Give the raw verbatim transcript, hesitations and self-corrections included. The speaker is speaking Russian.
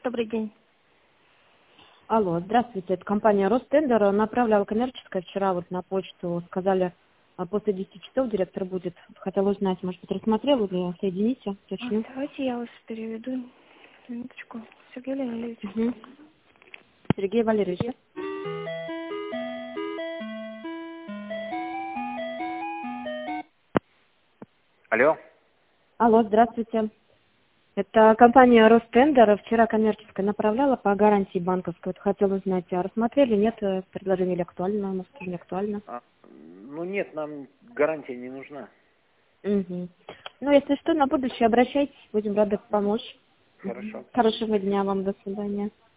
Добрый день. Алло, здравствуйте, это компания Ростендер. Направляла коммерческое вчера вот на почту, сказали, а после десяти часов директор будет. Хотела узнать, может быть, рассмотрел или соедините, А, точнее. давайте я вас переведу. Минуточку. Сергей Леонидович. Угу. Сергей Валерьевич. Да? Алло. Алло, здравствуйте. Это компания Ростендер. Вчера коммерческое направляла по гарантии банковской. Вот хотела узнать, а рассмотрели, нет, э, предложение или актуально, может, не актуально? А, ну нет, нам гарантия не нужна. Угу. Ну, если что, на будущее обращайтесь, будем рады помочь. Мгм. Хорошо. Хорошего дня вам, до свидания.